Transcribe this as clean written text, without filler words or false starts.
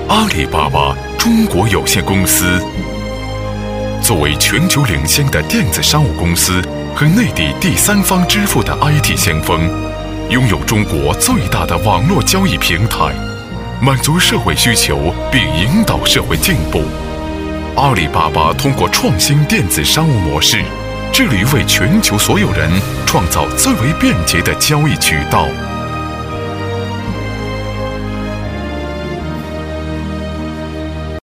阿里巴巴中国有限公司。作为全球领先的电子商务公司和内地第三方支付的 IT 先锋，拥有中国最大的网络交易平台，满足社会需求并引导社会进步。阿里巴巴通过创新电子商务模式，致力于为全球所有人创造最为便捷的交易渠道。